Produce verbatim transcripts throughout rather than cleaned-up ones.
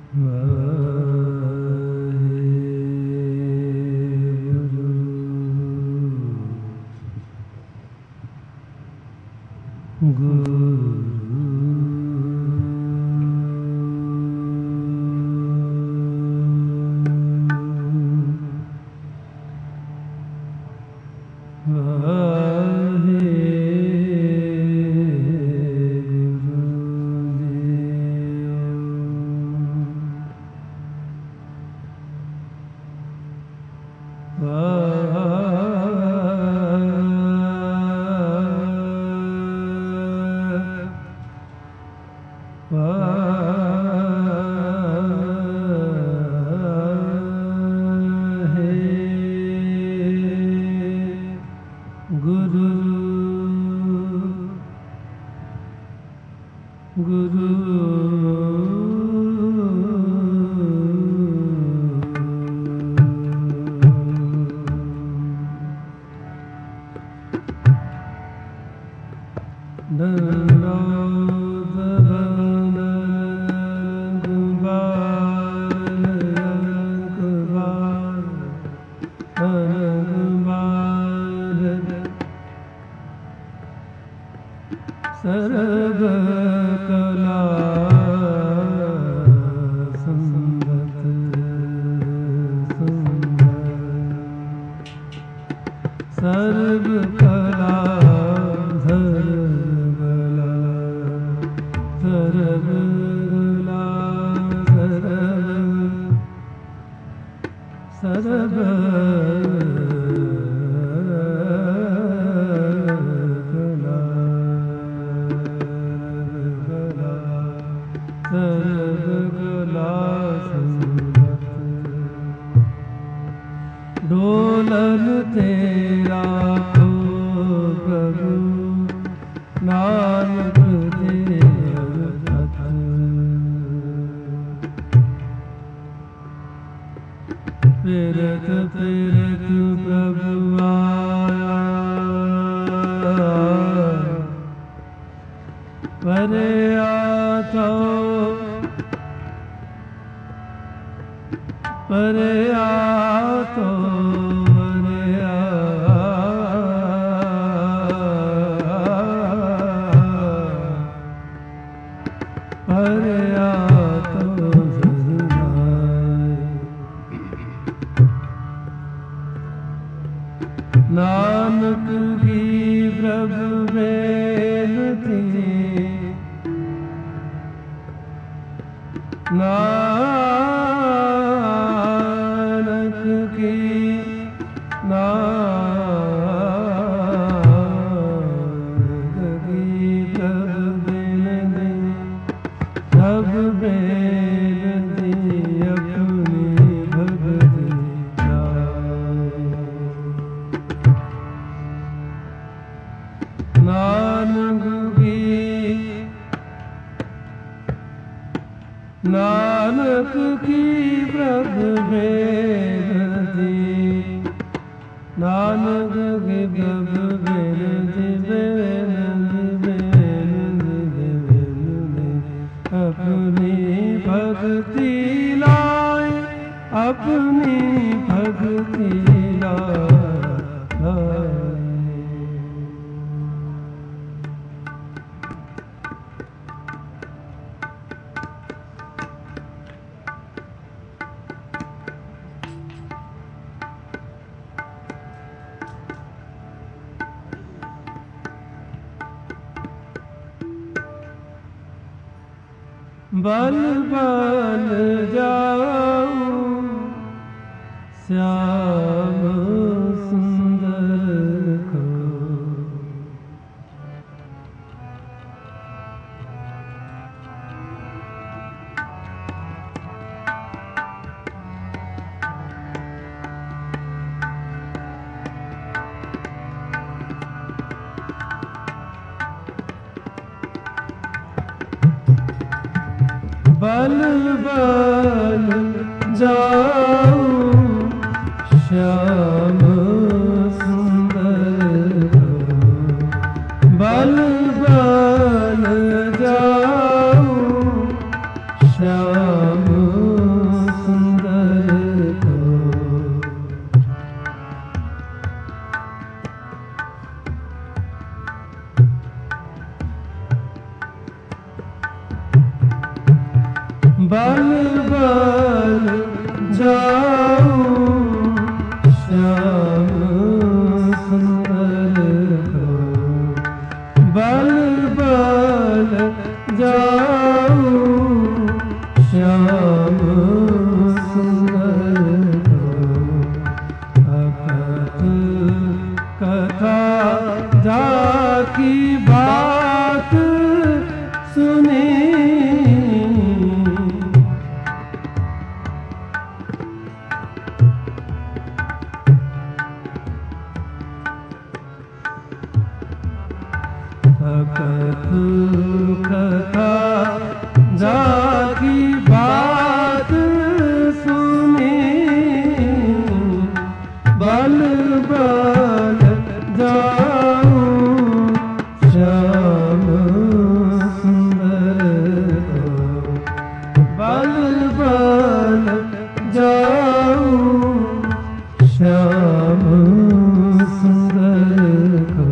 बल बल जाऊं श्याम सुंदर को, बल बल जाऊं श्याम सुंदर को, बल बल जाऊं श्याम बल बल जाऊं श्याम सुंदर को, बल बल जाऊं श्याम सुंदर को। अकथ कथा जाकी बात सुनी, अकथ कथा जाकी बात सुनी, बल बल जाऊं श्याम सुंदर को, बल बल जाऊं श्याम सुंदर को।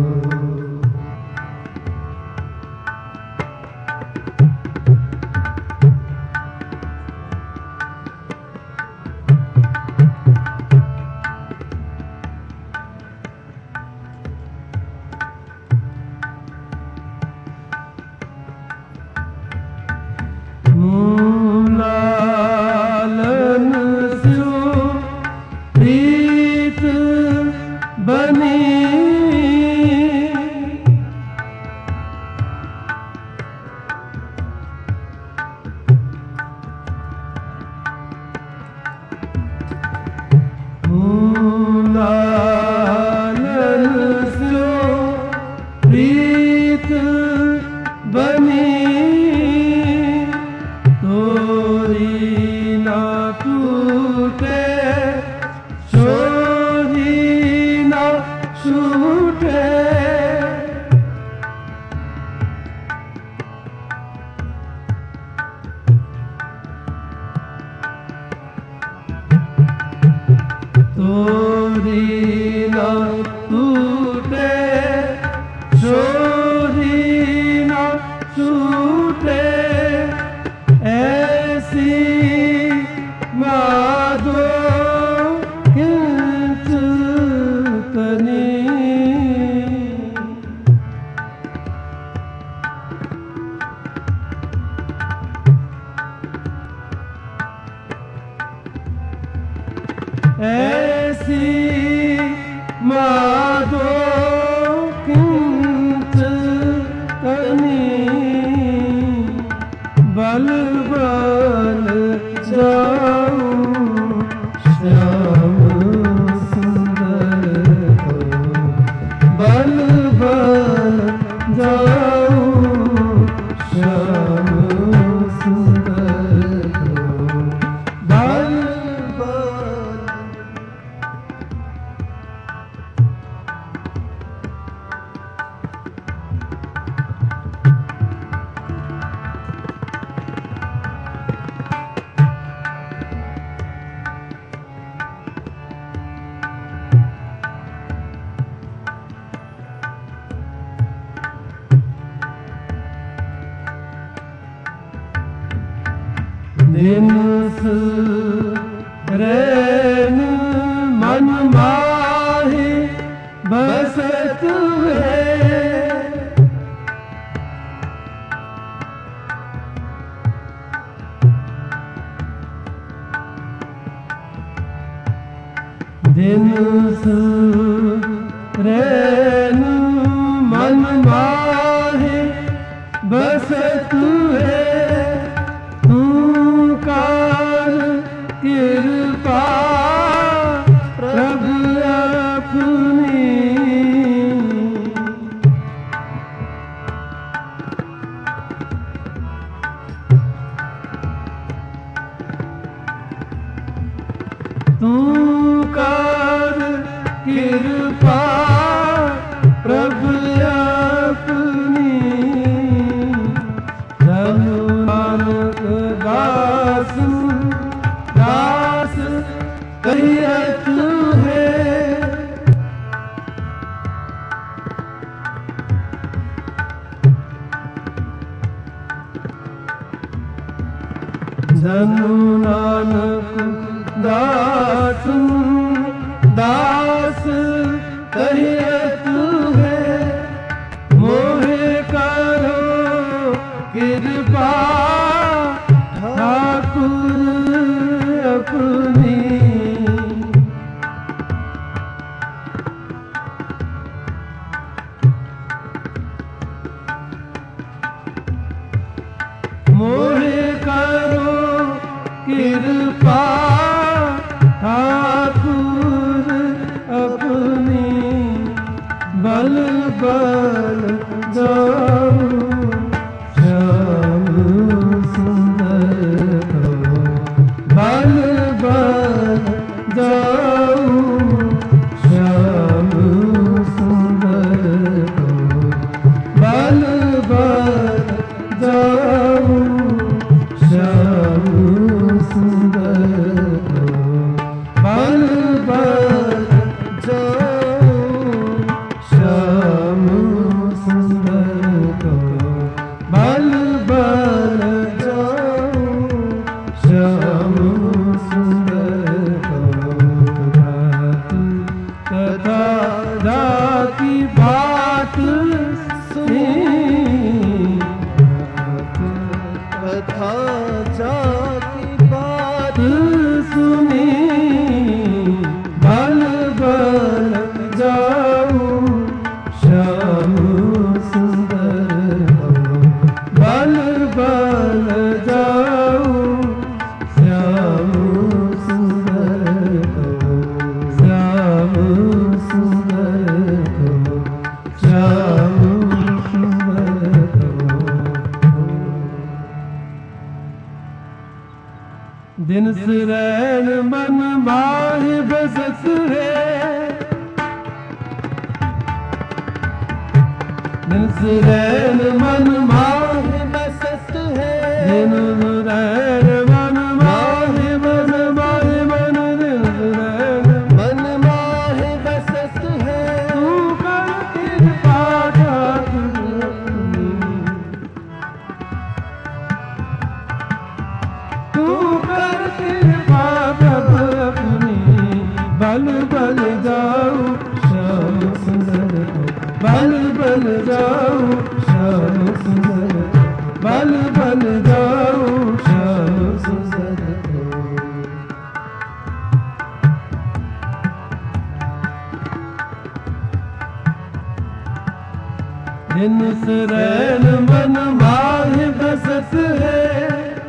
लालन स्यो प्रीत बनी, लालन स्यो प्रीत बनी, तोरी ना टूटे छोरी ना छूटे, तोरी ना टूटे छोरी ना छूटे, ऐसी माधो किंच तनी, ऐसी माधो किंच तनी, बल बल जाऊं श्याम सुंदर को, बल बल जाऊं श्याम सुंदर को, बल बल। दिन रैन मन माही बसत है, दिन रैन मन माही बसत है, कृपा प्रभु अपनी, तू कर कृपा प्रभु अपनी, धनु नानक दास दास कहियत है, धनु नानक दास दास कहियत है मोहे करो कृपा ठाकुर अपनी। मोहे करो कृपा ठाकुर अपनी बल बल जाऊं श्याम सुंदर को बल बल जाऊं श्याम सुंदर को बल बल जाऊं श्याम सुंदर को बल बल जाऊं श्याम सुंदर को बल बल जाऊं श्याम सुंदर को। कथा जाकी बात सुनी कथा जाकी बात सुनी बल बल जाऊं श्याम सुंदर को बल बल जाऊं श्याम सुंदर को श्याम सुंदर को श्याम सुंदर को। दिन सुरैन मन माहि बसत है दिन सुरैन मन माहि बसत है दिन सुरैन मन माहि बस माहि मन दिन सुरैन मन माहि बसत है तू कर कृपा ठाकुर अपनी। तू कर कृपा प्रभु अपनी बल बल जाऊं श्याम सुंदर को बल बल जाऊं श्याम सुंदर को बल बल जाऊं श्याम सुंदर को। दिन सुरैन मन माहि बसत है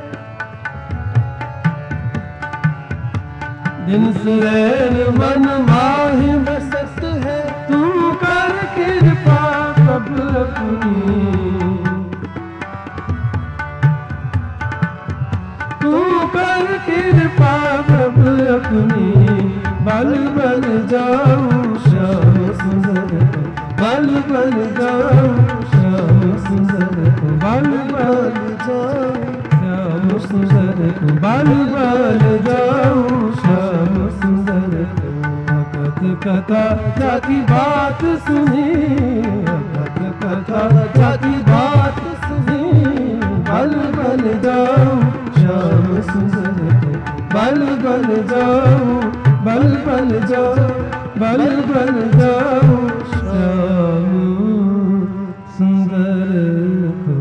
दिन सुरैन मन माहि बसत है तू कर कृपा प्रभु अपनी। तू कर कृपा प्रभु अपनी बल बल जाऊं श्याम सुंदर को बल बल जाऊं श्याम सुंदर को बल बल जाऊं श्याम सुंदर को बल बल जाऊं श्याम सुंदर को। भगत कथा जाकी बात सुनी भगत कथा जाकी बात सुनी बल बल जाऊं श्याम सुंदर को बल बल जाऊं बल बल जाऊं बल बल जाऊं श्याम सुंदर को।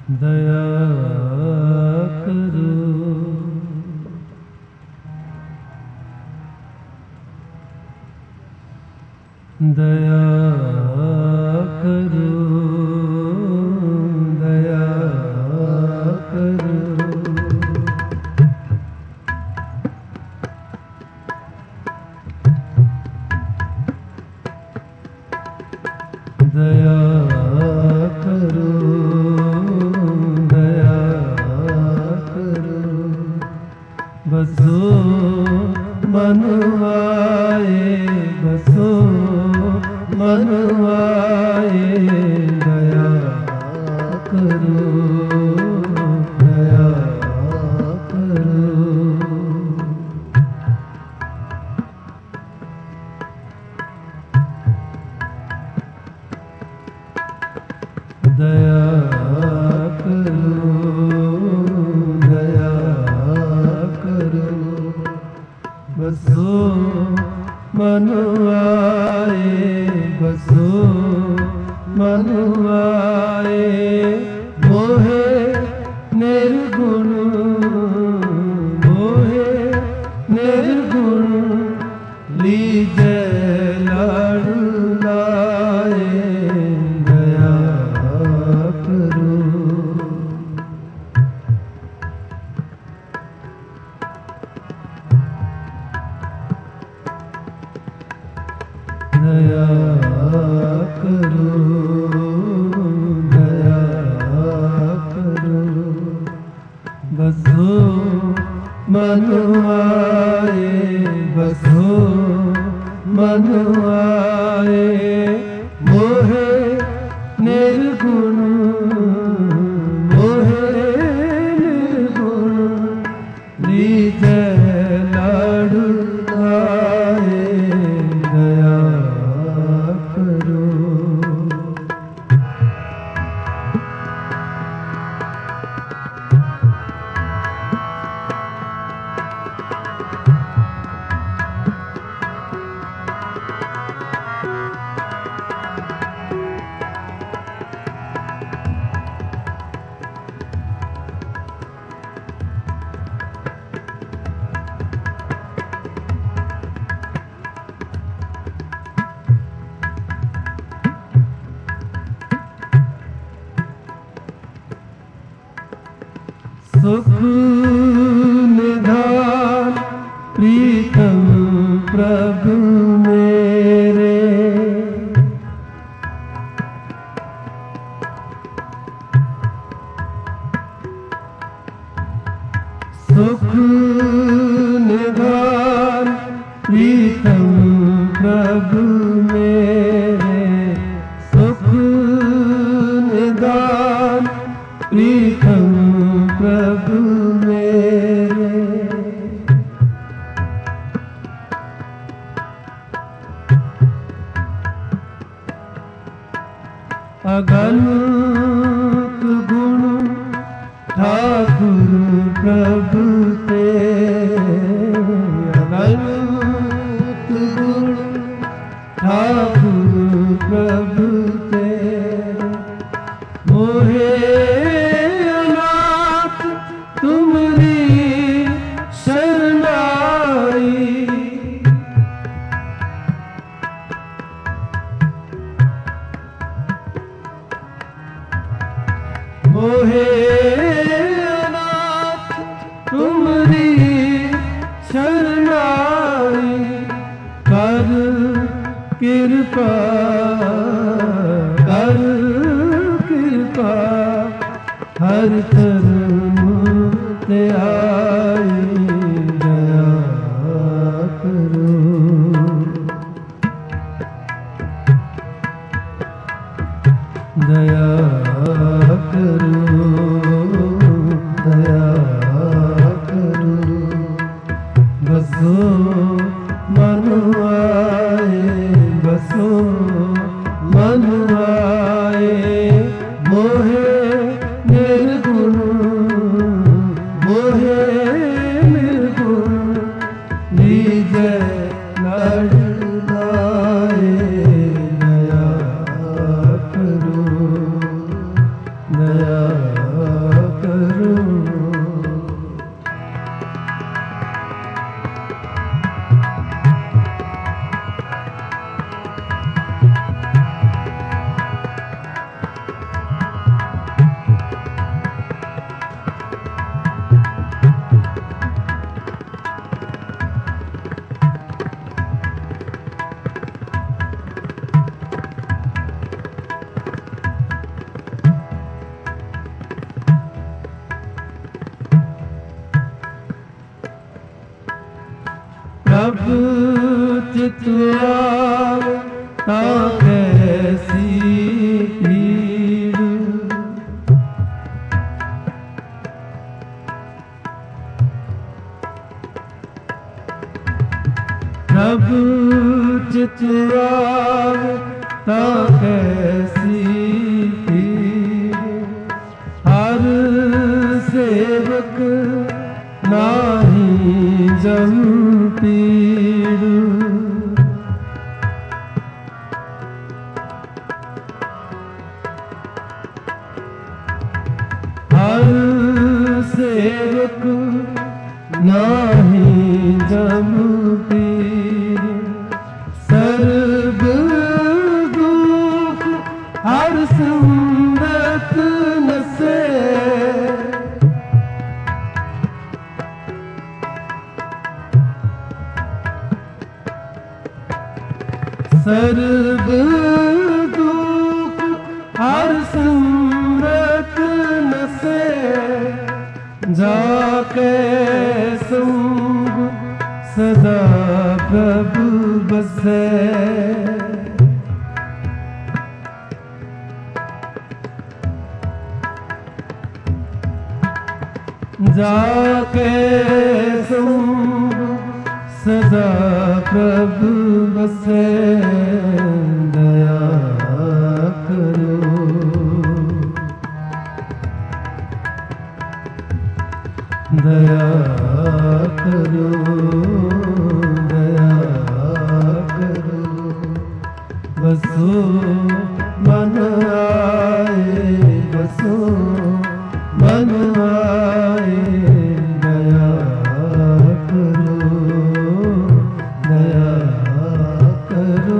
दया करो, दया करो, दया करो, दया करो, दया करो, बसो मन आए, बसो मन आए, दया करो, दया करो, दया करो, दया करो, बसो मन आए, बसो मन आए, मोहे निर्गुण, मोहे निर्गुण, लीजे लाडू लाए, दया करो, दया करो, दया करो, बसो मन आए, बसो मन आए, मोहे निर्गुण, मोहे निर्गुण, लीजे लाडू लाए, दया करो, सुख निधान प्रीतम प्रभु मेरे, सुख निधान प्रीतम प्रभु मेरे, सुख निधान प्रीतम प्रभु मेरे, अगणित गुण ठाकुर प्रभु तेरे, अगणित गुण ठाकुर प्रभु तेरे, मोहे अनाथ तुमरी शरणाई, मोहे अनाथ तुमरी शरणाई, कर कृपा, कर कृपा, हर चरण ते आई, दया करो, दया करो, दया करो, बसो मन आए, बसो मन आए, मोहे निर्गुण, मोहे निर्गुण, लीजे लाडू लाए, दया करो, दया चित आवे ता कैसी पीड़। प्रभु चित आवे ता कैसी पीड़। हर सेवक नाही जम पीड़। हर सेवक नाही जम पीड़। सर्ब दुख हर संगत नसे। सर्ब दुख हर संगत नसे। जाके संग सदा प्रभु बसे। जाके संग सदा प्रभु बसे। दया करो दया करो दया करो। बसो मन आए बसो मन आए। दया करो दया करो।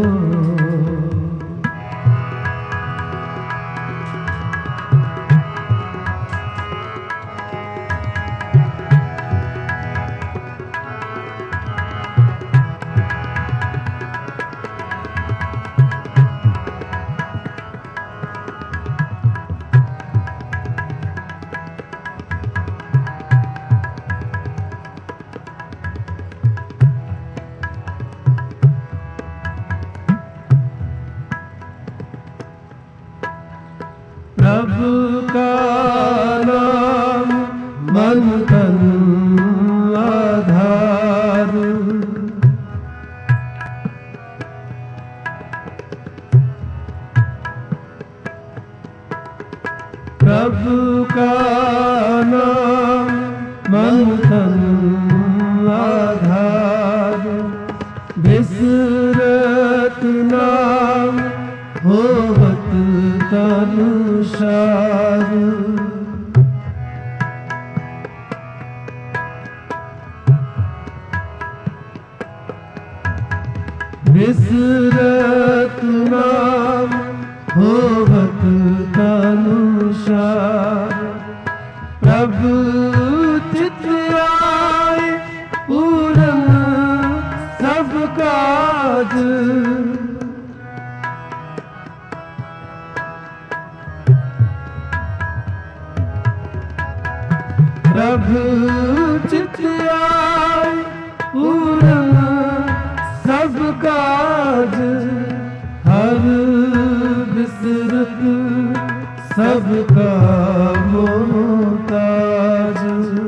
प्रभु का नाम मन तन आधार। प्रभु का नाम मन तन आधार। बिसरत नाम होवत तनुसार। बिसरत नाम होवत तनुसार। प्रभु चित आए पूरन सब काज। प्रभु चित आए पूरन सब काज। हर बिसरत सबका मोहताज।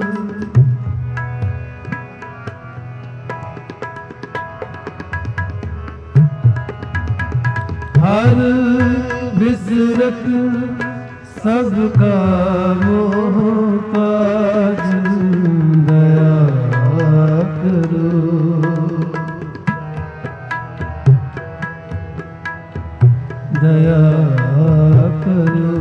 हर बिसरत सबका मोहताज। दया करो दया करो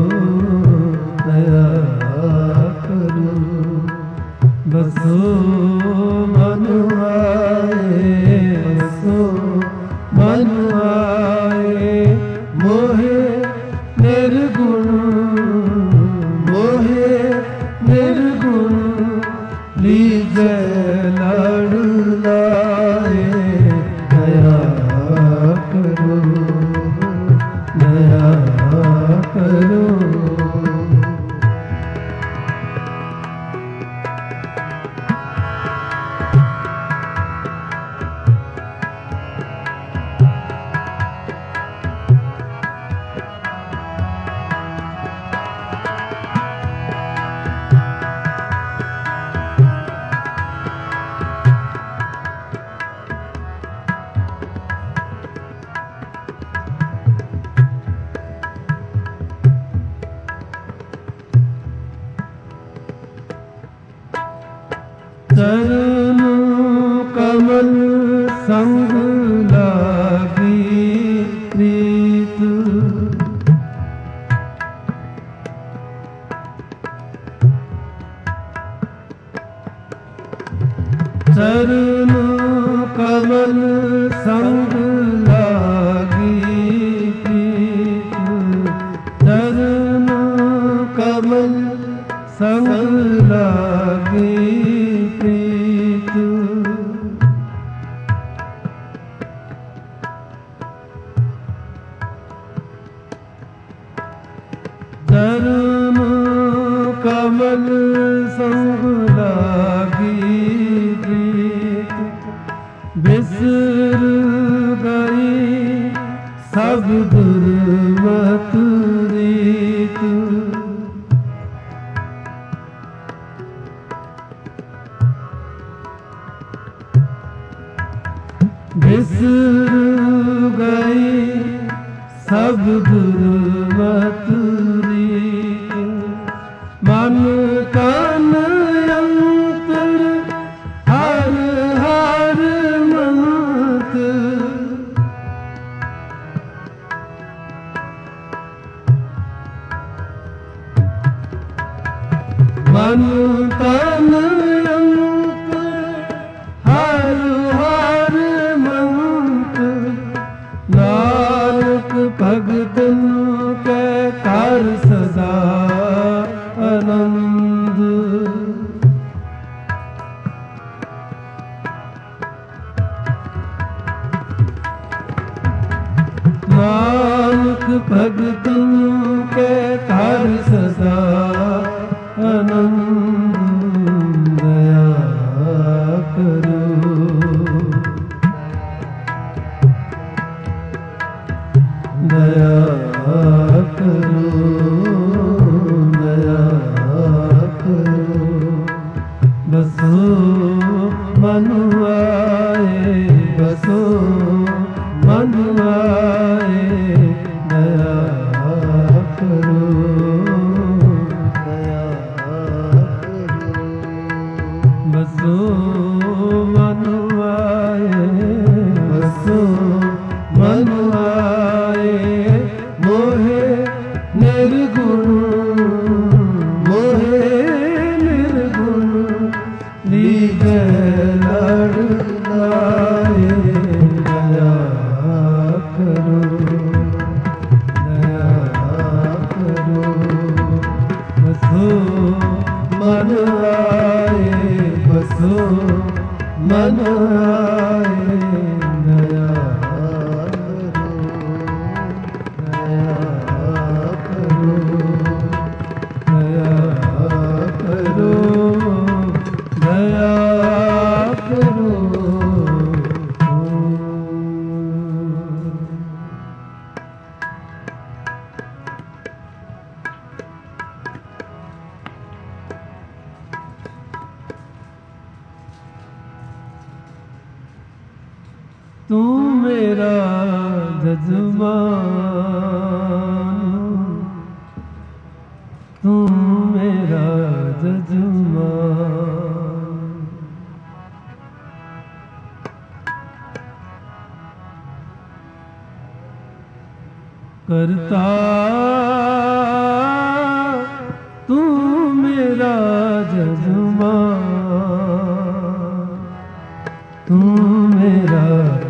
दया करो। बसो मन आए बसो मन आए। मोहे निर्गुण मोहे निर्गुण लीजे लड़ लाए। दया करो दया करो। चरण कमल संग लागी प्रीत। चरण कमल संग लागी प्रीत। चरण कमल संग लागी प्रीत। चरण कमल संग लागी प्रीत। बिसर गई सब दुर्मत रीत। बिसर गई सब दुर्मत रीत। मन तन अंतर हर हर मंत। मन तन अंतर हर हर मंत। नानक भगतन के कर सदा आनंद। नानक भगतन के कर सदा आनंद। दया करो दया करो दया करो। बसो मन आए बसो मन आए। दया करो दया करो। बसो मन आए बसो मन आए। मोहे निर्गुण मोहे निर्गुण लीजे लड़ लाए। दया करो दया करो। बसो मन आए बसो मन आए। दया तू मेरा जजमान। तू मेरा जजमान। करता तू मेरा जजमान। तू मेरा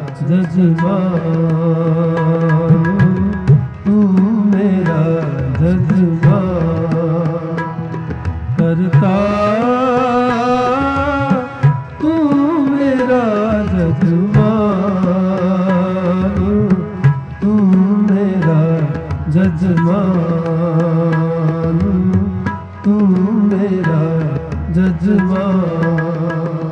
जजमान। तू मेरा जजमान। करता तू मेरा जजमान। तू मेरा जजमान। तू मेरा जजमान।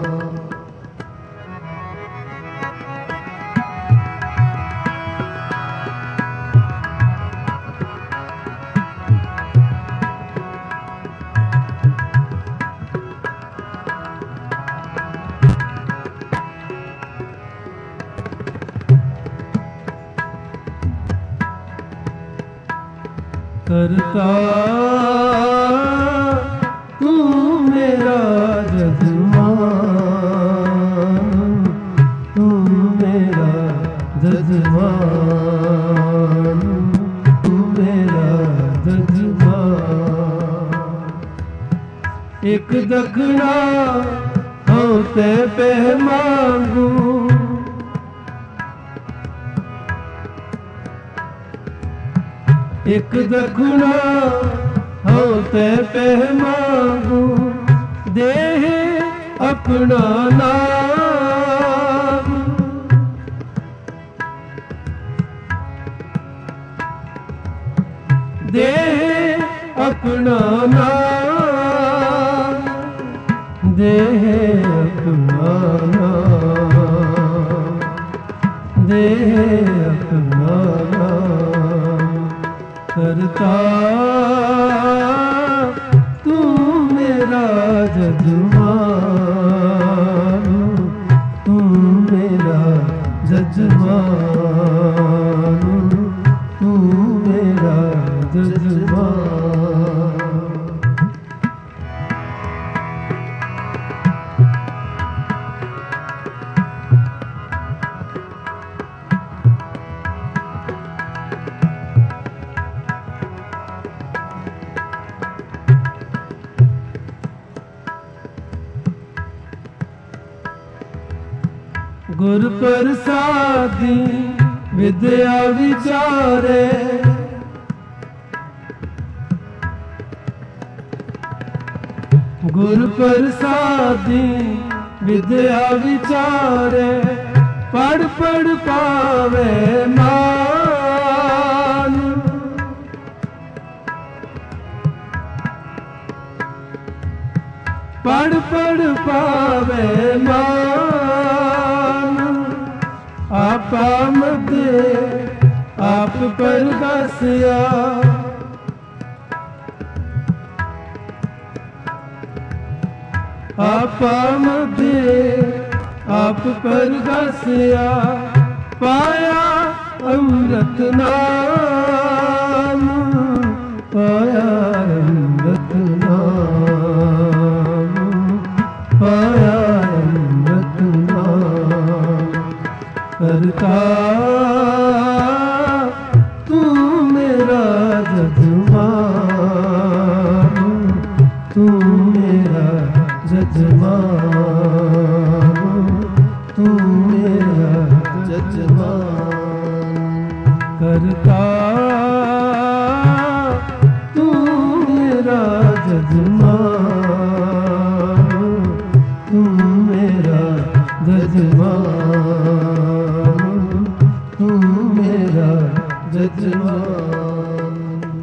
करता तू मेरा जजमान। एक दखना होते पे मांगू, एक दखना होते पे मांगू, देह अपना नाम, देह अपना नाम, देह अपना नाम, देह अपना नाम। करता तू मेरा जजमान, तू मेरा जजमान, तू मेरा जजमान। गुर प्रसादी विद्या विचारे, गुर प्रसादी विद्या विचारे, पढ़ पढ़ पावे मान, पढ़ पढ़ पावे मान। आपा मध्य आप पर बसिया, आपा मध्य आप पर बसिया, पाया अमृत नाम, पाया अमृत नाम, पाया अमृत नाम। करता तू मेरा जजमान, तू मेरा जजमान, तू मेरा जजमान। करता तू मेरा जजमान, तू मेरा जजमान, तू मेरा जजमान।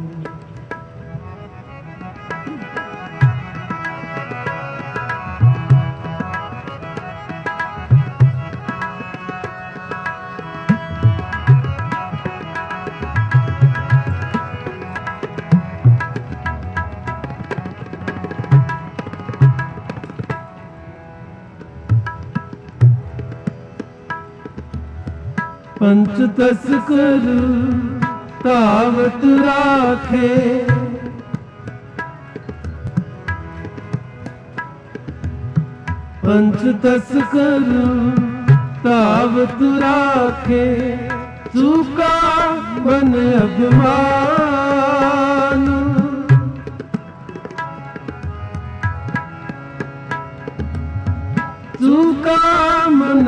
पंच तस्कर तावत राखे, पंच तस्कर तावत राखे, सूखा बन अभिमान, सूखा मन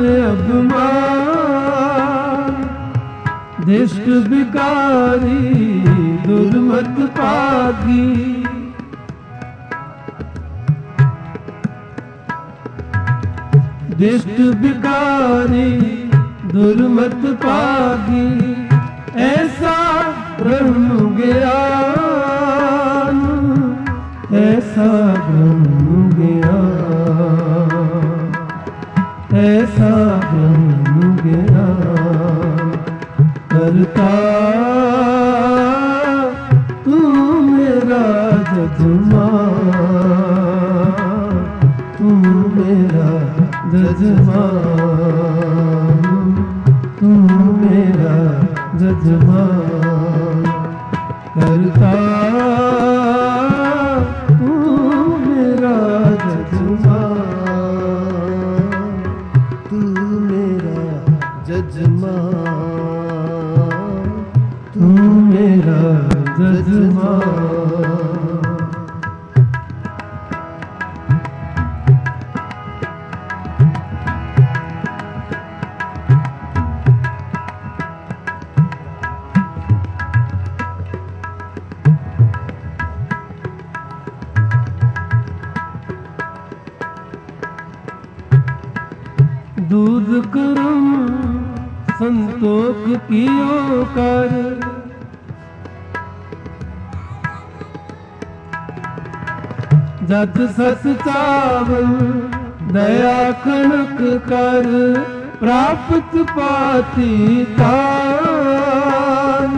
अभिमान। दिष्ट विकारी दुर्मत पागी, दिष्ट विकारी दुर्मत पागी, ऐसा ब्रह्म ज्ञान, ऐसा ब्रह्म ज्ञान, ऐसा ब्रह्म ज्ञान। करता तू मेरा जजमान, तू मेरा जजमान, तू मेरा जजमान। करता तू मेरा जजमान, तू मेरा जजमान, तू मेरा जजमान। दूध करम संतोख कियो कर, जत सत चावल दया कनक कर, प्राप्त पाती तान।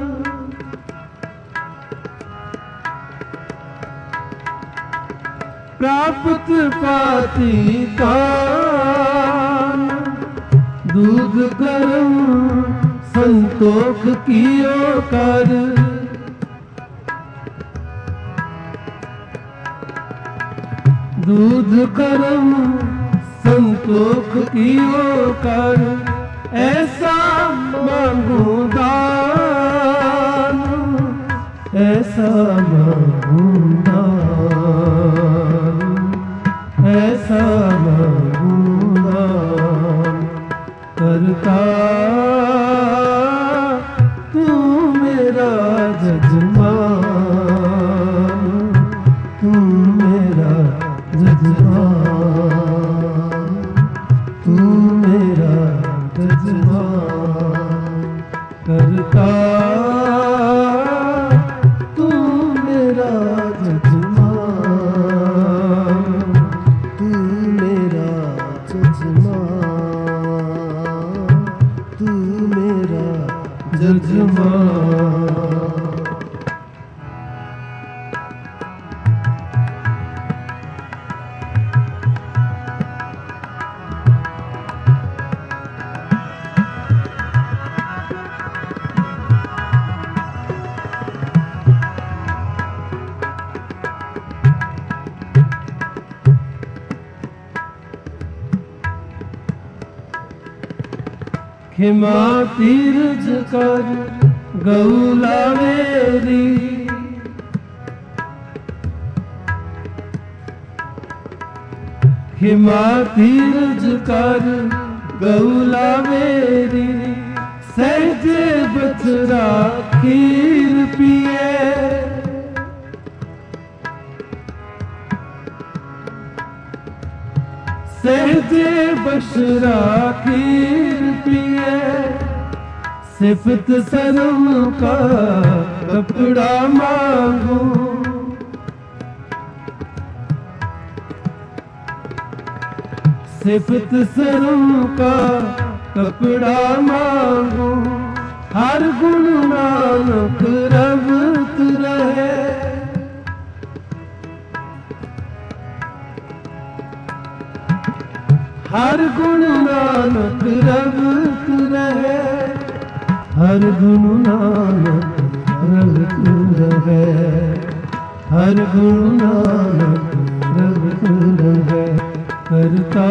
प्राप्त पाती तान, दूध करम संतोख कियो कर, दूध करम संतोख कियो कर, ऐसा मांगू दान, ऐसा मांगू दान, ऐसा मांगू दान। करता तू मेरा जजमान, तू मेरा जजमान, तू मेरा जजमान। करता तू मेरा जजमान, तू मेरा जजमान, तू मेरा जजमान। खिमा तीरज कर गौला मेरी, खिमा तीरज कर गौला मेरी, सहजे बछड़ा खीर पिए, सहजे बछड़ा खीर पिए, सिफत शर्म का कपड़ा मांगू, सिफत शर्म का कपड़ा मांगू। हर गुण नानक रवत रहे, हर गुण नानक रवत रहे, हर गुण नानक रवत रहे, हर गुण नानक रवत रहे। करता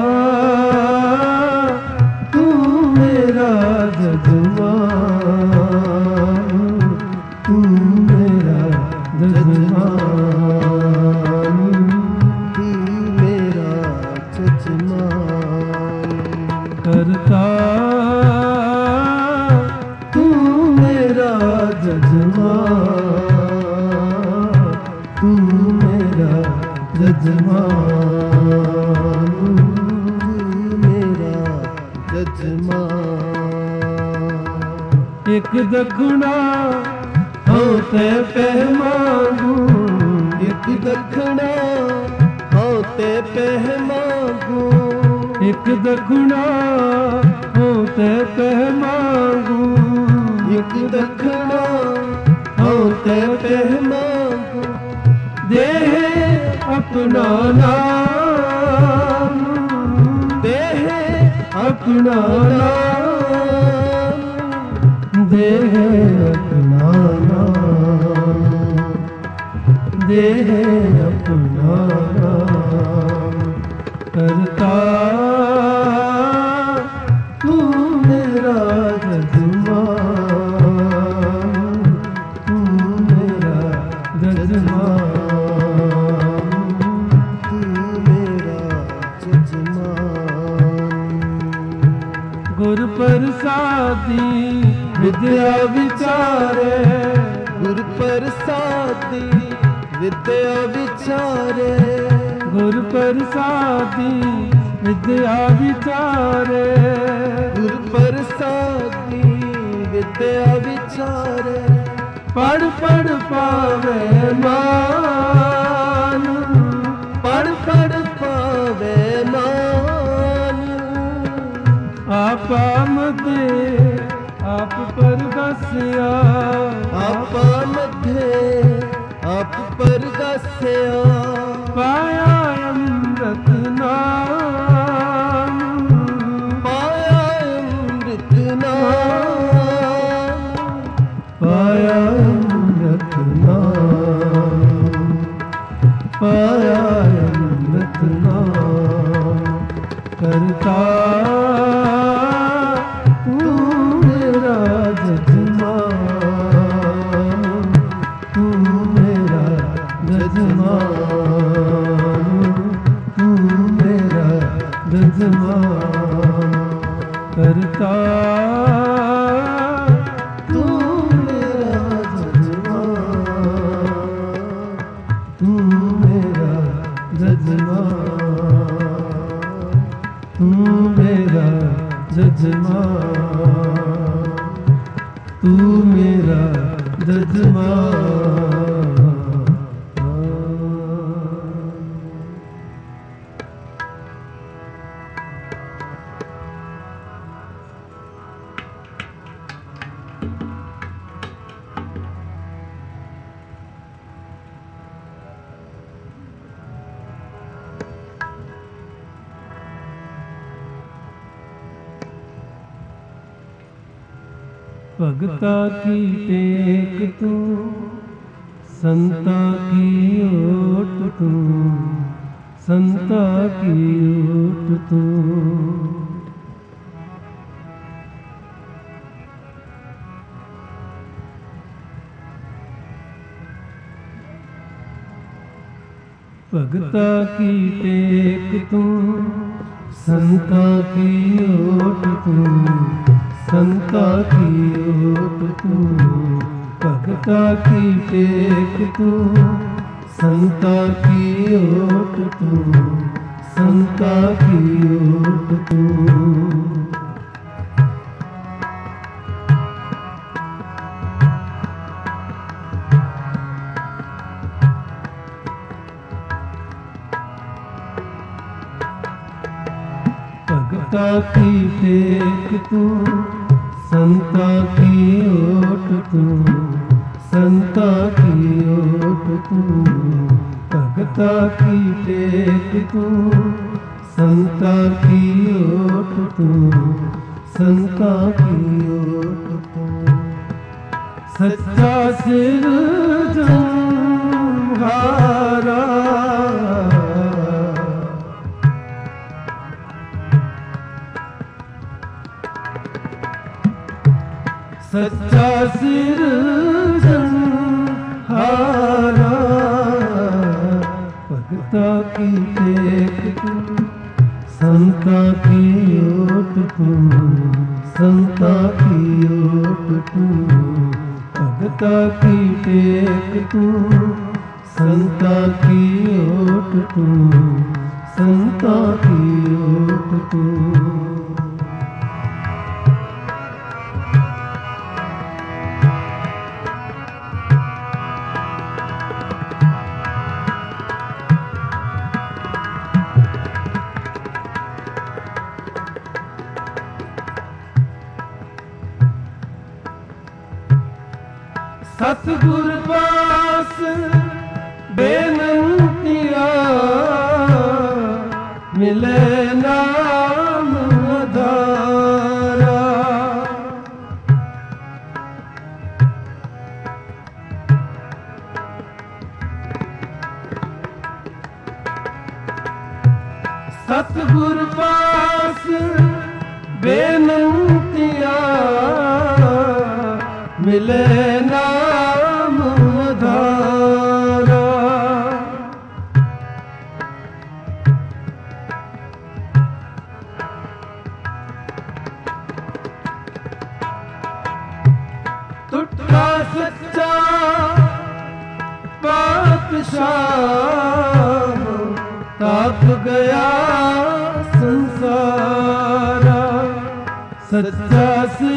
तू मेरा जजमान, तू मेरा जजमान, तू मेरा जजमान। करता तू मेरा जजमान, तू मेरा जजमान, तू मेरा जजमान। एक दखना होते पे मांगू, एक दखना होते पे मांगू, एक दखना होते पे मांगू, एक दखना होते पे मांगू। देह अपना नाम, देह अपना नाम, देह अपना नाम, देह अपना नाम। करता तू मेरा जजमान, तू मेरा जजमान, तू मेरा जजमान। गुर प्रसादी विद्या विचारे, गुर प्रसादी विद्या विचारे, गुर प्रसादी विद्या विचारे गुरु प्रसादी विद्या विचारे पढ़ पढ़ पावे मान पढ़ पढ़ पावे मान आपा मध्य आप परगस्या आपा मध्य आप परगस्या पाया अमृत नाम पाया अमृत नाम पाया अमृत नाम पाया अमृत नाम करता तू मेरा जजमान तू मेरा जजमान तू मेरा जजमान करता तू मेरा जजमान तू मेरा जजमान तू मेरा जजमान तू मेरा जजमान। भगता की टेक तू संता की ओट तू संता की ओट तू भगता की टेक तू संता की ओट तू संता की ओट तू भगता की टेक तू संता की ओट तू संता की ओट तू भगता की टेक तू संता की ओट तू संता की ओट तू भगता की टेक तू संता की ओट तू संता की ओट तू सच्चा सिरजनहारा सच्चा सिरजनहारा भगता की टेक तू संता की ओट तू संता की ओट तू भगता की टेक तू संता की ओट तू संता की ओट तू सतगुर पास बेनंतिया मिले नाम आधारा सतगुर पास बेनंतिया मिले नाम आधारा टूटा सच्चा पातशाह ताप गया सच्चा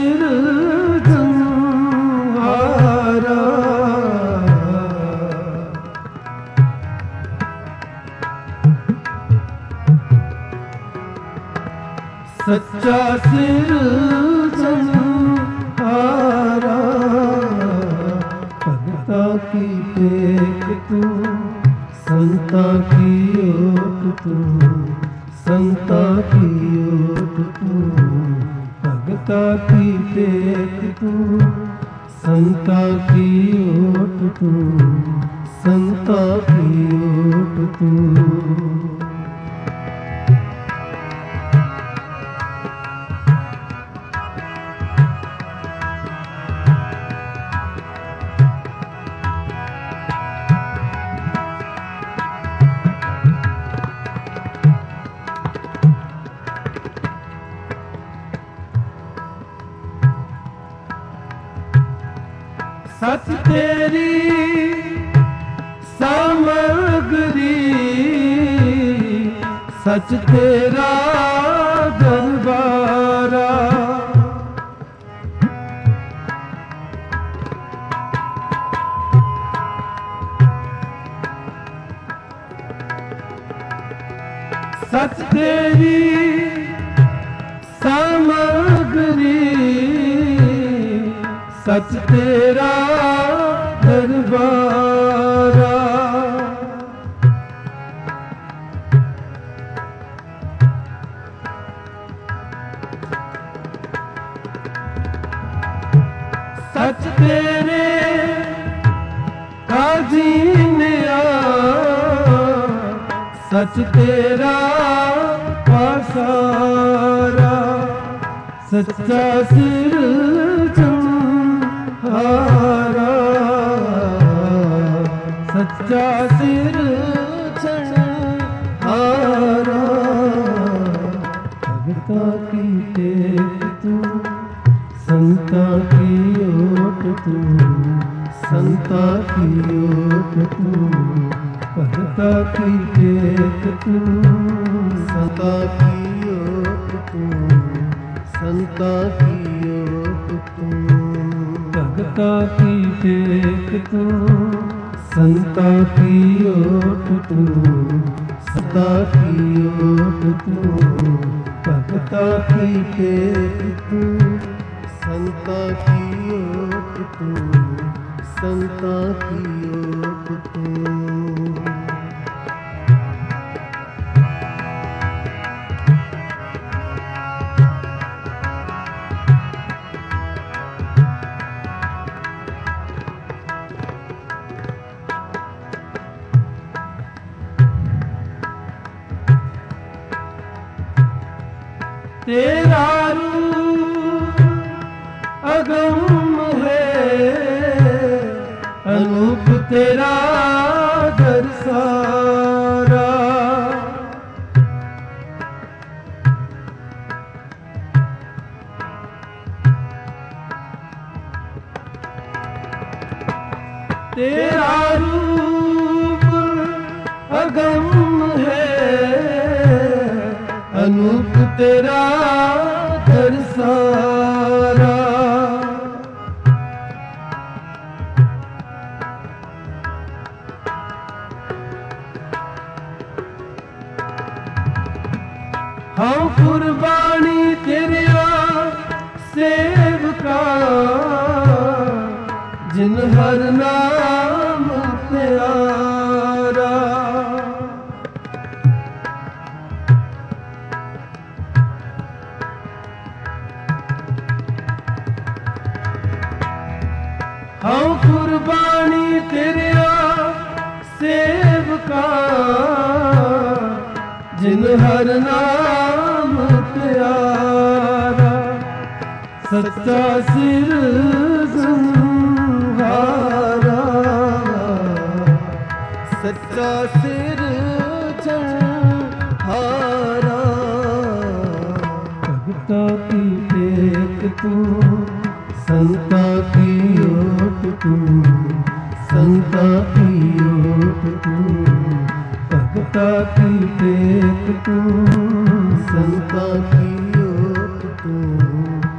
सिरजनहारा सच्चा सिरजनहारा भगता की टेक तू संता की ओट तू संता की ओट तू भगता की टेक तू संता की ओट तू संता की ओट तू सच तेरी सामग्री सच तेरा दरबारा सच तेरी सामग्री सच तेरा दरबारा सच तेरे काजी ने सच तेरा पासारा सच्चा सिरजनहारा सच्चा सिरजनहारा भगता की टेक तू संता की ओट तू संता की ओट तू भगता की टेक तू संता की ओट तू संता की ओट तू भगता की टेक तू संता की ओट तू संता की ओट तू भगता की टेक तू संता की ओट तू संता की ओट तू तेरा रूप अगम है अनूप तेरा घर सारा तेरा रूप अगम है अनूप तेरा घर सारा हाँ कुर्बानी तेरे सेवका जिन हर नाम प्यारा हाँ कुर्बानी तेरे सेवका जिन हर नाम प्यारा सच्चा सिरजनहारा सच्चा सिरजनहारा भगता की टेक तू संता की ओट तू संता की ओट तू भगता की टेक तू संता की ओट तू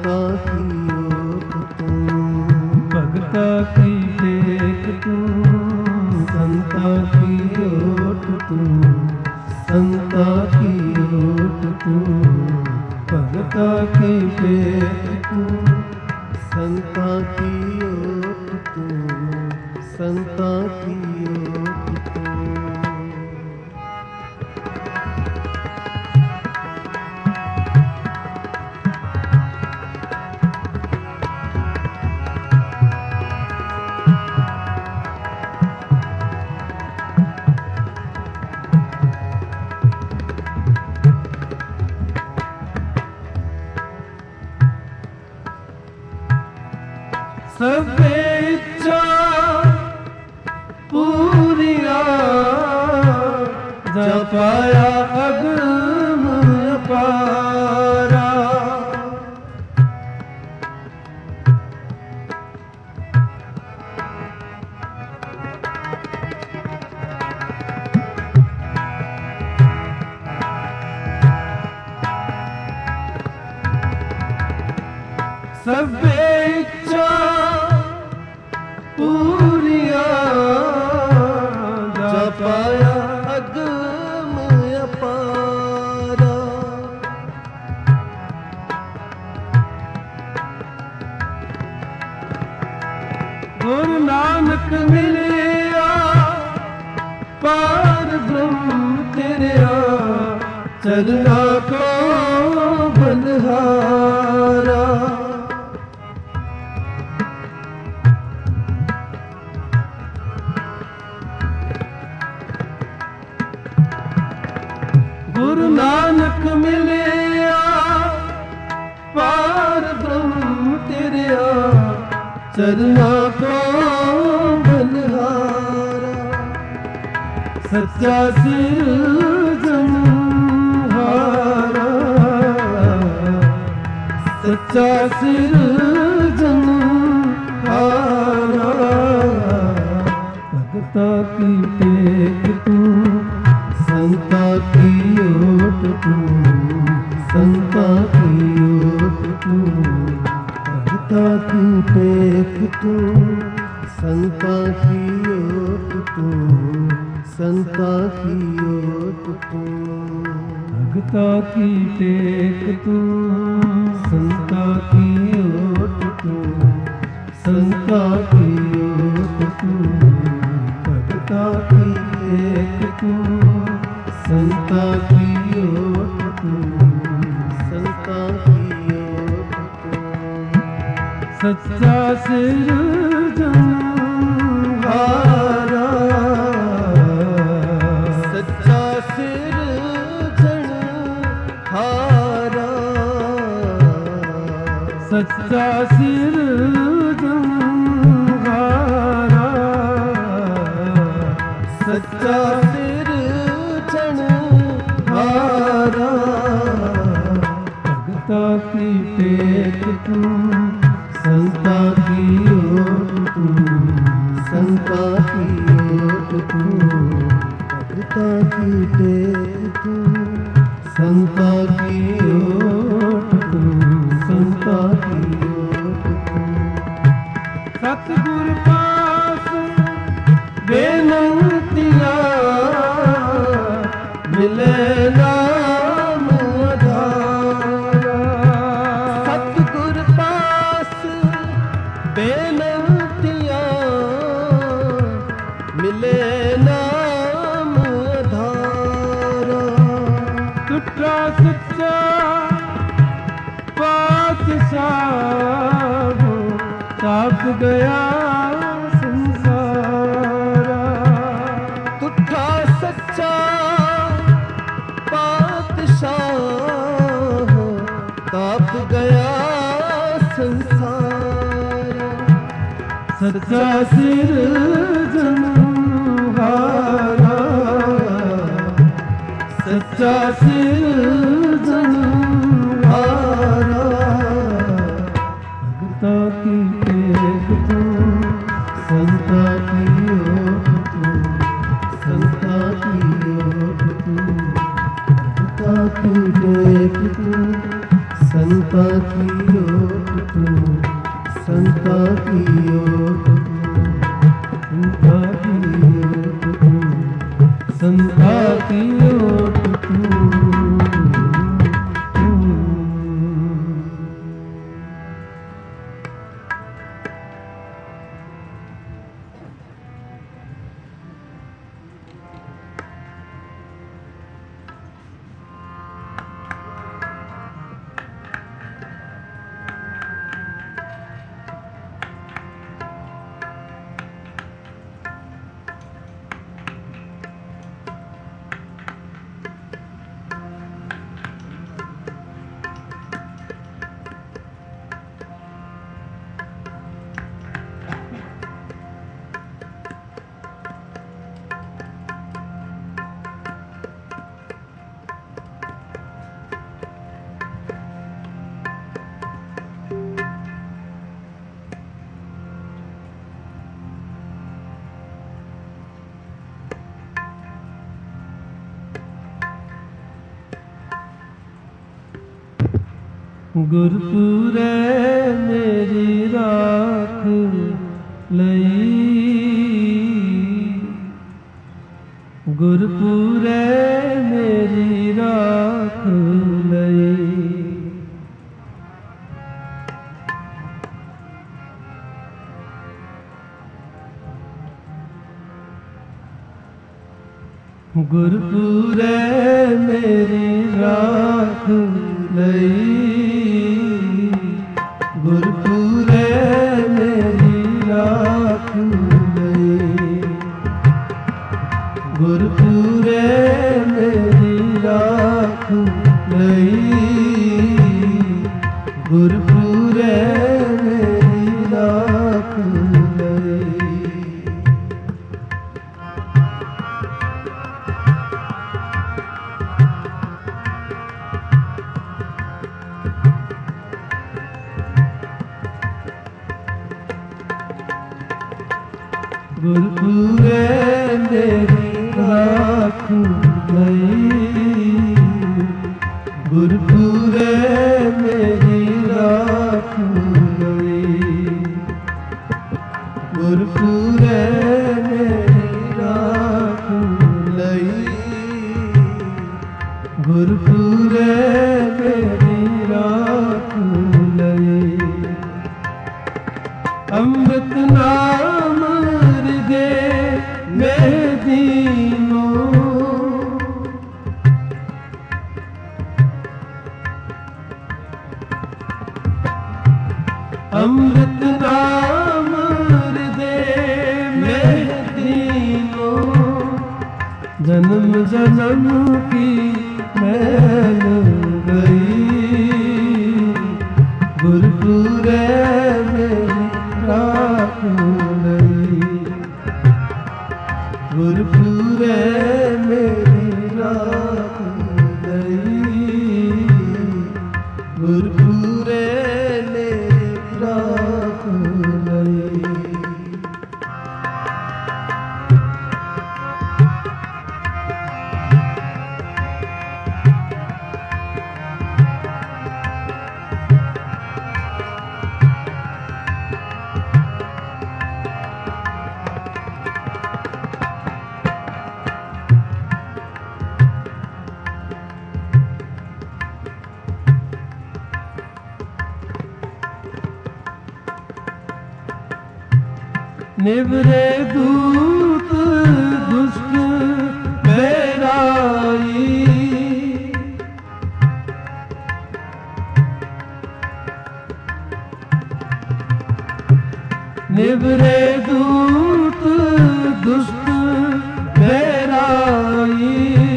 संता की ओट तू, भगता की टेक तू, संता की ओट तू, संता की ओट तू, भगता की टेक तू, संता की ओट तू, संता की ओट तू। सबे इच्छा पूरिया, जपाया अगम अपारा। सबे इच्छा पूरिया, जपाया अगम अपारा। गुरु नानक मिलिया पार ब्रह्म तेरिया, चरना को बलिहारा। गुरु नानक मिलिया पार ब्रह्म तेरिया, चरना को बलिहारा। सच्चा सिरजनहारा, सच्चा सिरजनहारा। भगता की टेक तू, संता की ओट तू, संता की ओट तू, भगता की टेक तू, संता की ओट तू, संता की ओट तू। भगता की टेक तू, संता की ओट तू, संता की ओट तू, भगता की टेक तू, संता की ओट तू, संता की ओट तू। सच्चा सिरजनहारा, सच्चा सिरजनहारा, सच्चा सिरजनहारा। सच्चा सिरजनहारा। भगता की टेक तू, संता की ओट तू, संता की ओट तू, भगता की टेक तू, संता की ओट तू, संता की ओट तू। सतगुर पास बेनंतिया, मिले नाम आधारा। सतगुर पास बेनंतिया, मिले नाम आधारा। टुटा सच्चा पातशाह, ताप गया संसारा। टूटा सच्चा पातशाह, ताप गया संसार। सच्चा सिरजनहारा, सच्चा सिरजनहारा। भगता की टेक तू, संता की ओट तू, संता की ओट तू, भगता की टेक तू, संता की ओट संता की ओट संता की ओट तू, संता की ओट तू। गुरपुरे मेरी राख लई, गुरपुरे मेरी राख लई। गुरपुरे मेरी राख लई, गुरपुरे मेरी राख लई, गुरपुरे मेरी राख लई, गुरपुरे मेरी राख लई। गुरपुरे मेरी राख लई, गुरपुरे मेरी राख लई, गुरपुरे मेरी राख लई, गुरपुरे मेरी राख लई। अमृत नाम हृदय में दीनो, अमृत नाम हृदय में दीनो, जन्म जन्म की मैल गई, गुरपुरे मेरी राख लई, गुरपुरे मेरी राख लई, गुरपुरे मेरी राख लई। निवरे दूत दुष्ट बैराई, निवरे दूत दुष्ट बैराई,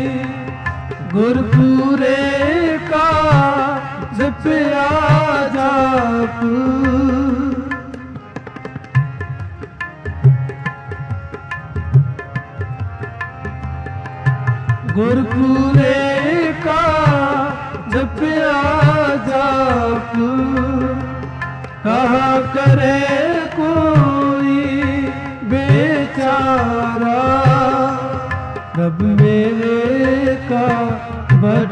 गुरपुरे का जपया जाप, गुरपुरे का जपया जाप, कहा करे कोई बेचारा, रब मेरे का बट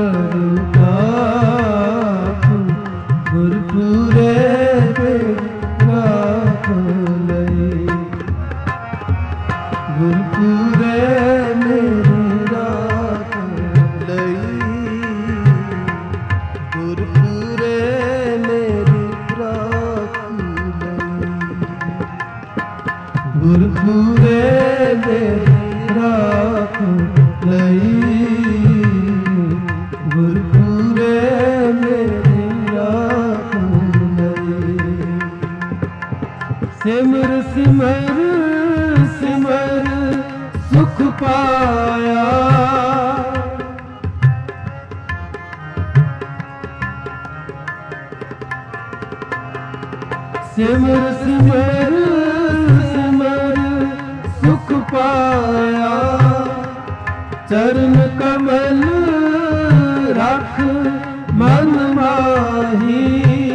करता, गुरपुरे पाया। सिमर सिमर सिमर सुख पाया। चरण कमल रख मन माही।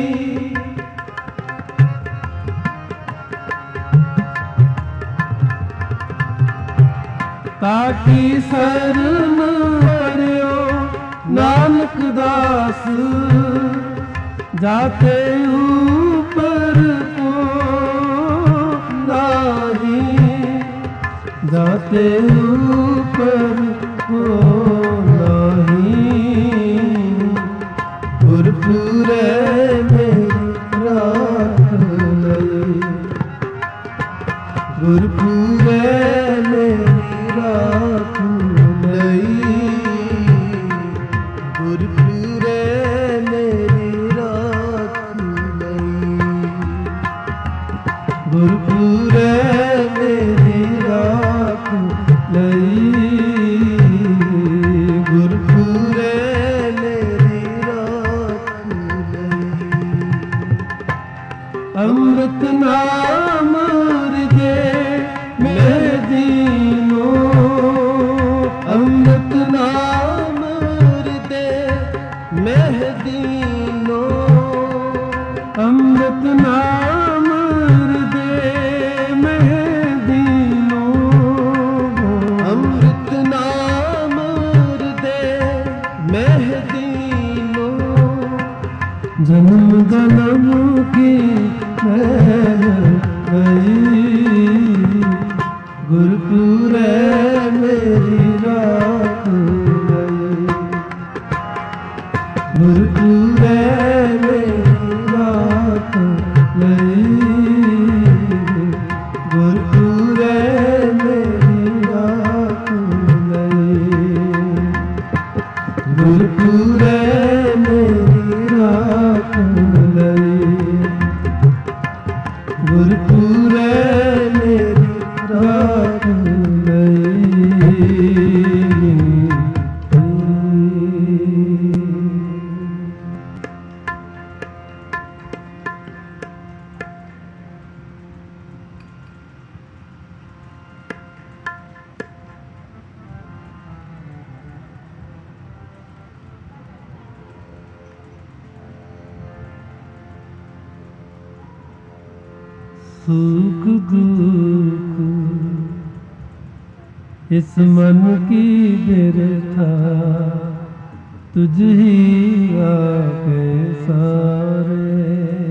ताकि शरण पर्यो नानक दास। जाते ऊपर को नाही। जाते ऊपर को नाही। गुरपुरे मेरी राख लई। गुरपुरे मेरी राख लई। गुरपुरे मेरी राख लई। गुरपुरे मेरी राख लई। गुरपुरे मेरी राख लई। अमृत नाम हृदय में दीनो। अमृत नाम हृदय में दीनो। अमृत नाम हृदय में दीनो। अमृत नाम हृदय में दीनो। जन्म जन्म की गुरपुरे मेरी राख लई। गुरपुरे मेरी राख लई। गुरपुरे मेरी राख लई। गुरपुरे मेरी राख लई। गुरपुरे मेरी राख लई। सुख दुख इस मन की बिरथा। तुझ ही आके सारे।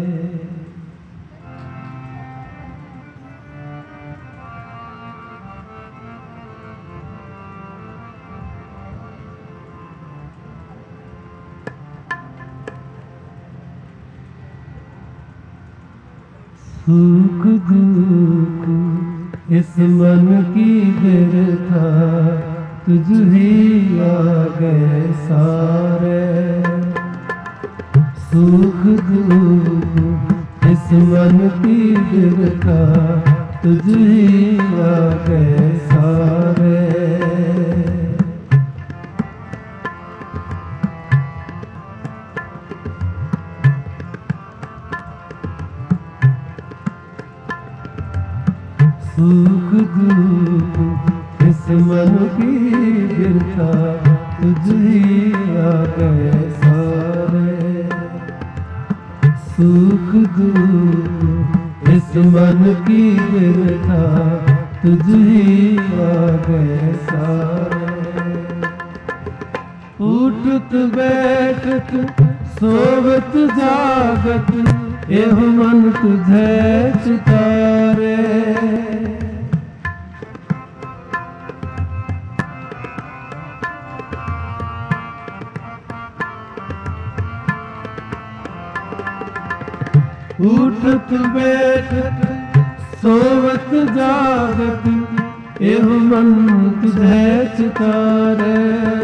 सुख दुख इस मन की बिरथा। तुझ ही आ गए सारे। सुख दुख इस मन की बिरथा। तुझ ही आ गए सारे। सुख दुख इस मन की बिरथा। तुझ ही आ गए सारे। सुख दुख इस मन की बिरथा। तुझ ही आ गए सारे। उठत बैठत सोवत जागत। एह मन तुझे चितारे। उठत बैठत सोवत जागत। एह मन तुझे चितारे।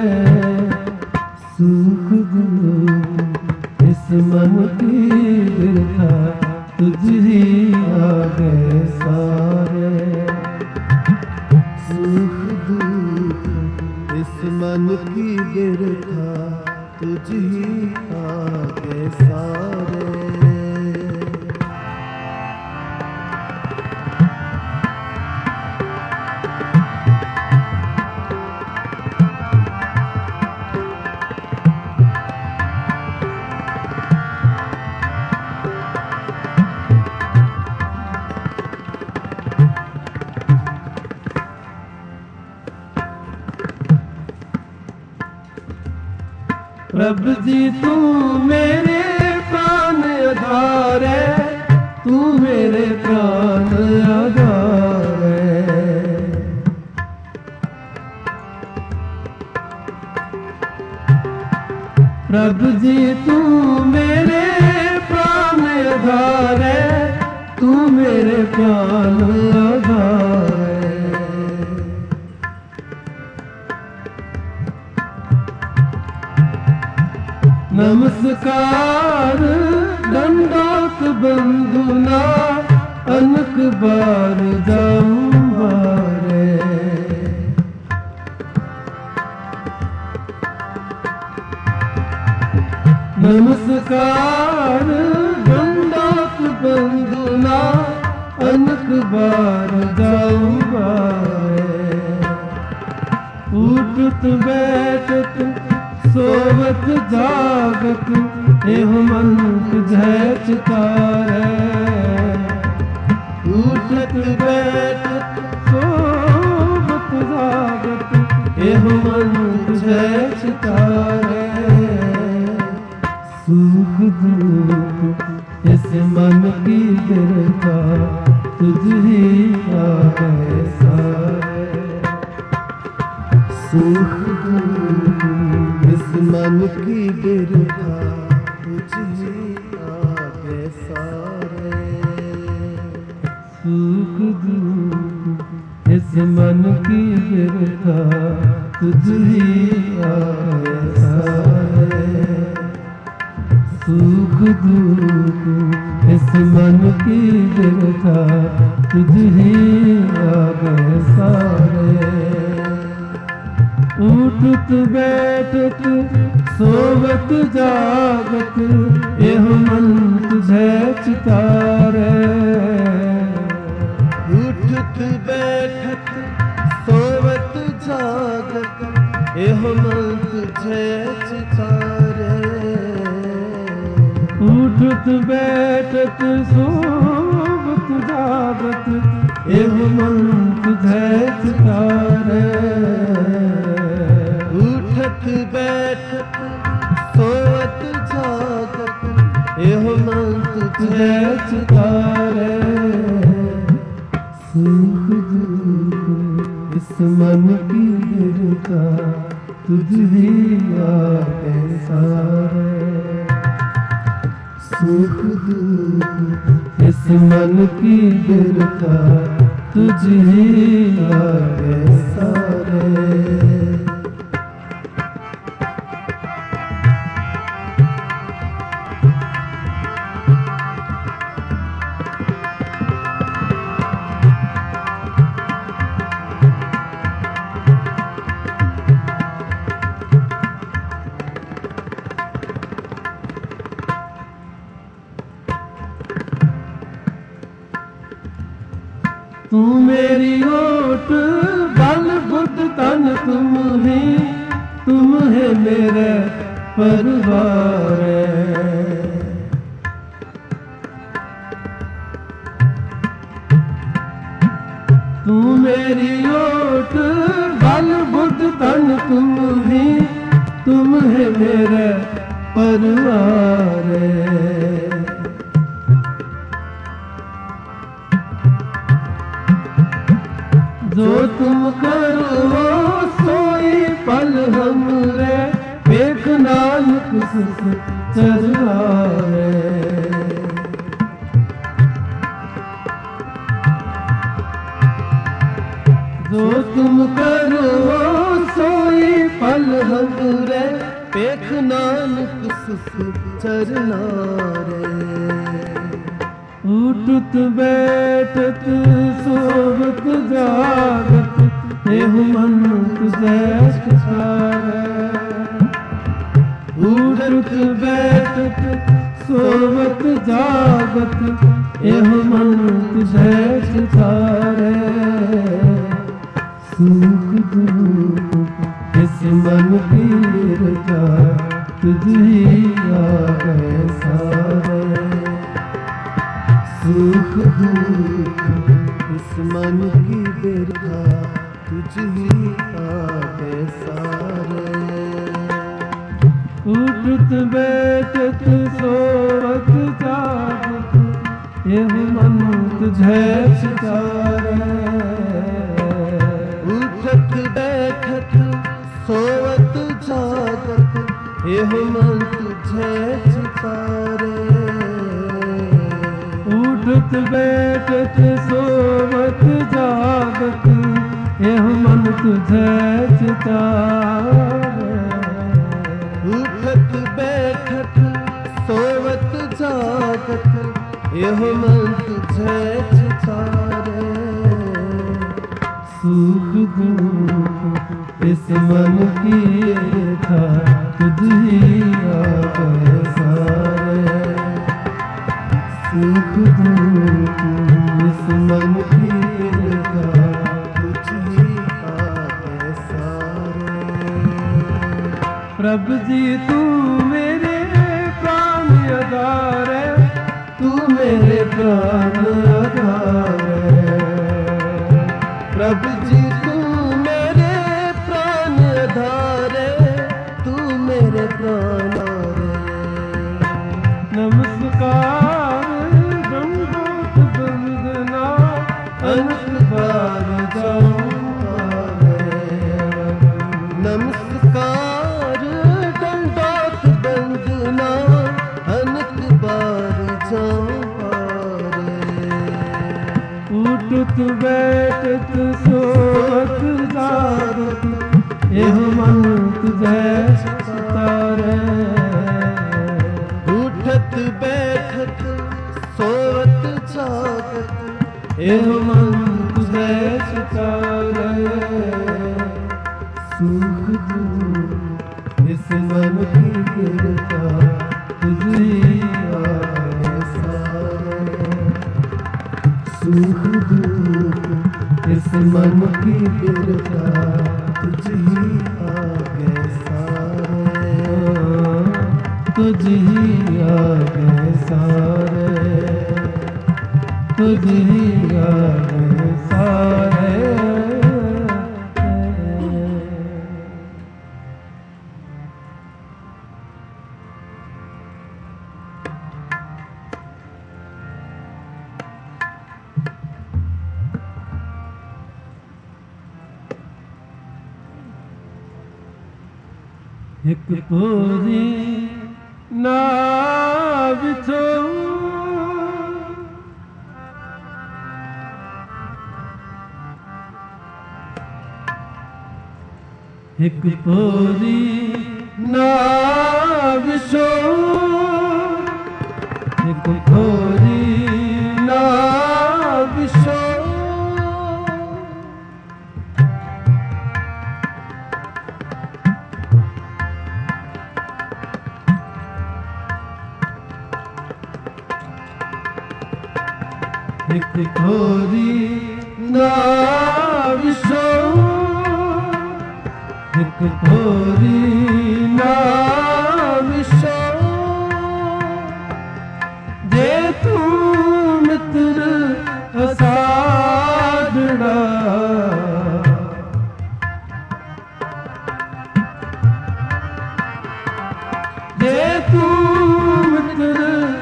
सुख दुख इस मन की बिरथा। तुझ ही आ गए सारे। सुख दुख मन की बिरखा तुझ ही आगे सारे। प्रभु जी तू मेरे प्राण आधार है, तू मेरे प्राण आधार है। प्रभु जी तू मेरे प्राण आधार है, तू मेरे प्राण आधार है। नमस्कार दंडोत बंधुना, अनक बार जाऊंबारे। नमस्कार दंडोत बंधुना, अनक बार जाऊंबारे। उठत बैठत सोवत जागत एहो मन तुझे चितारे। उठत बैठत सोवत जागत एहो मन तुझे चितारे। सुख दुख इस मन की बिरखा तुझ ही आगे सारे। सुख इस मन की बिरखा तुझ ही आगे सारे। सुख दुख इस मन की बिरखा तुझ ही आगे सारे। सुख दुख इस मन की बिरखा तुझ ही आगे सारे। उठत बैठत सोवत जागत एहो मन तुझे चितारे। उठत बैठत सोवत जागत एहो मन तुझे चितारे। उठत बैठत सोवत जागत एहो मन तुझे चितारे। उठत बैठत सोवत जागत एहो मन तुझे चितारे। सुख दुख इस मन की बिरखा तुझ ही आगे सारे। सुख दुख इस मन की बिरखा तुझ ही आगे सारे। तू मेरी ओट बल बुद्ध तन तुम ही, तुम है मेरे परिवार। तू मेरी ओट बल बुद्ध तन तुम ही, तुम है मेरे परिवार। जो तुम करो सोई पल हमरे, देख नानक सुख चरवारे। जो तुम करो सोई पल हमरे, देख नानक सुख चरनारे। उठत बैठत सोवत जागत एहो मन तुझे छितारे। उठत बैठत सोवत जागत एह मन तुझे छितारे। सुख दुख इस मन की रजा तुझी आगे सारे। सुख दुख इस मन की बिरथा तुझी आगे सारे। उठत बैठत सोवत जागत एह मन तुझे छितारे। उठत बैठत सोवत जागत एह मन तुझे छितारे। उठत बैठत सोवत जागत एह मन तुझे छितारे। उठत बैठत सोवत जागत एह मन तुझे छितारे। सुख दुख इस मन की था तुझी आगे सारे। सुख दुख इस मन की था तुझी आगे सारे। प्रभु जी तू मेरे प्राण आधार है, तू मेरे प्राण आधार है। प्रभु जी तू मेरे प्राण आधार है, तू मेरे प्राण आधार है। नमस्कार दंडोत बंदना अनंत बार जाऊं। नमस्कार दंडोत बंदना अनंत बार जाऊं। उठत बैठत सोवत जागत एह मन तुझे छितारे। उठत बैठत सोवत जागत एह मन तुझे छितारे। सुख दुख इस मन की गिरता तुझी आगे सारे। सुख दुख इस मन की बिरता तुझी आगे सारे। तुझी आगे सारे। तुझी आगे सारे। एक पूरी ना बिछो एक पूरी ना बिछो एक पूरी ना बिछो। एक खोरी ना विशो एक खोरी ना विशो। जे तू मित्र असाडड़ा जे तू मित्र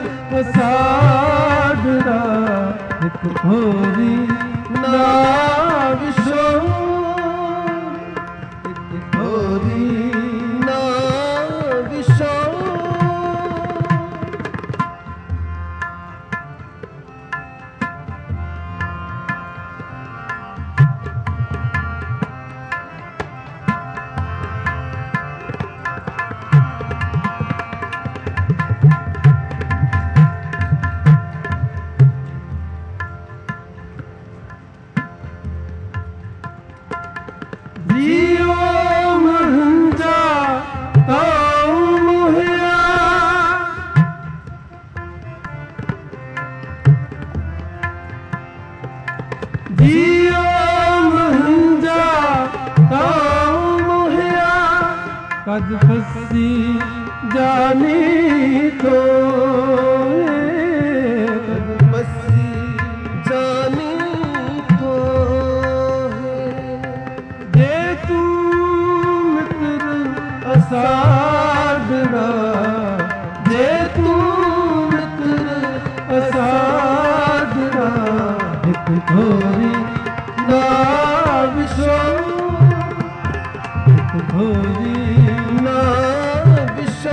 असाडड़ा एक खोरी ना विशो एक खोरी ना विशो। जीओ कद फसी जानी तो कद फसी जानी तो जे तू मित्र असाडरा जे तू मित्र असाडरा एक घोरी ना विशो एक घोरी ना विशो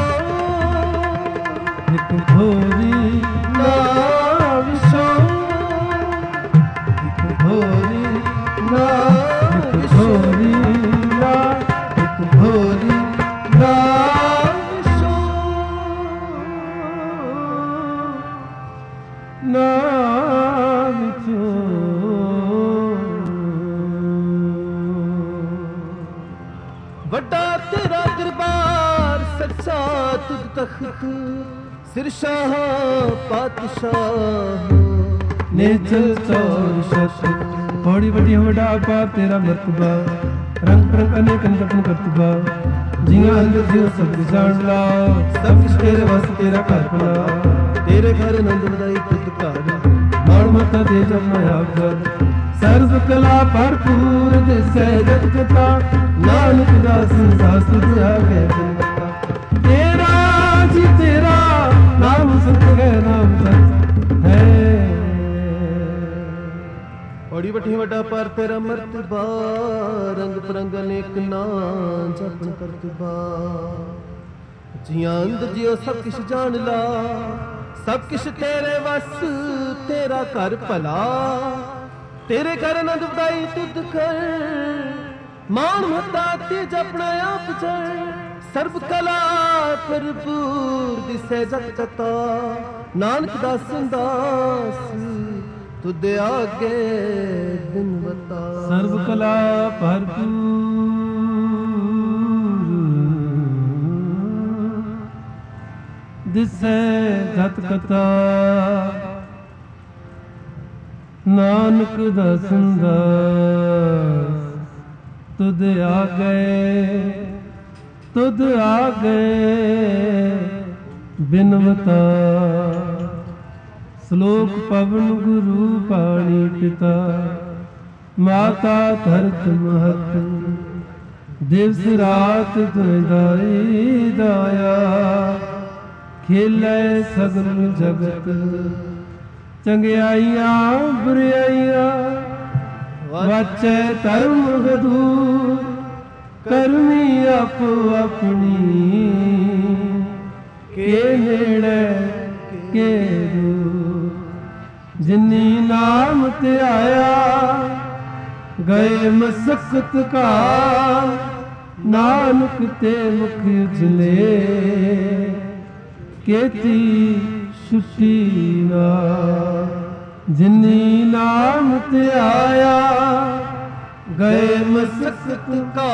एक घोरी ना विशो एक घोरी ना एक विशो घोरी ना एक घोरी ना विशो ना विचो ਵੱਡਾ ਤੇਰਾ ਦਰਬਾਰ ਸੱਚਾ ਤੁਧ ਤਖਤ ਸਿਰ ਸ਼ਾਹ ਪਾਤਸ਼ਾਹ नेचल चौर शत बड़ी बड़ी वडा पा तेरा मरतबा रंग परंग अनेक अनकटन करतबा जिया अंदर जियो सब जान ला सब कुछ तेरे वास्ते तेरा घर बना ਤੇਰੇ ਘਰ ਆਨੰਦ ਵਧਾਈ ਤੁਧ ਘਰ माण मता दे जब मैं आकर सर्व कला भरपूर दिसै जग कथा नानक दास दास तुझ आगे बनता तेरा जी तेरा नाम सत है नाम सत है ਔੜੀ ਵੱਡੀ ਵੱਡਾ ਪਰ ਤੇਰਾ ਮਰਤਬਾ ਰੰਗ ਪਰੰਗ ਅਨੇਕ ਨਾਂ ਜਪਨ ਕਰਤਬਾ ਜੀਆਂ ਅੰਦਰ ਜਿਉ ਸਭ ਕਿਛ ਜਾਣ ਲਾ ਸਭ ਕਿਛ ਤੇਰੇ ਵਸ ਤੇਰਾ ਘਰ ਭਲਾ ਤੇਰੇ ਘਰ ਆਨੰਦ ਵਧਾਈ ਤੁਧ ਕਰ ਮਾਣ ਮਤਾ ਤੇ ਜਪਣਾ ਆਪ ਜੈ ਸਰਬ ਕਲਾ ਭਰਪੂਰ ਦਿਸੈ ਜਗ ਕਤਾ ਨਾਨਕ ਦਾਸ ਦਾਸ ਤੁਧ ਆਗੇ ਦਿਨ ਬਤਾ सर्व कला भरपूर दिसै जत कथा नानक दासन दास तुध आ गए तुध आ गए बिनवता श्लोक पवन गुरु पाणी पिता माता धरत महत दिवस रात तुझाई दाया खेलै सगल जगत चंगियाइया बुराइया वाचै धर्म गदूर करमी आपो अपनी के नेड़े के दूर जिनी नाम ते आया गए मसकत का नानक ते मुख उजले केती छुट्टी ना जिनी नाम ते आया गए मसकत का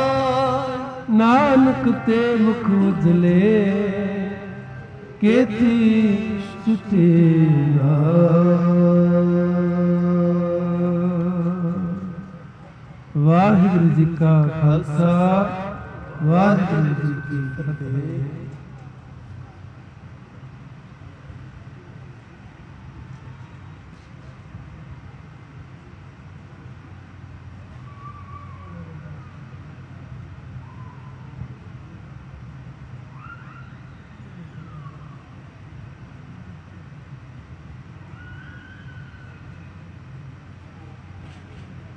नानक ते मुख उजले केती छुट्टी ना। वाहिगुरु जी का खालसा वाहिगुरु जी की फतेह।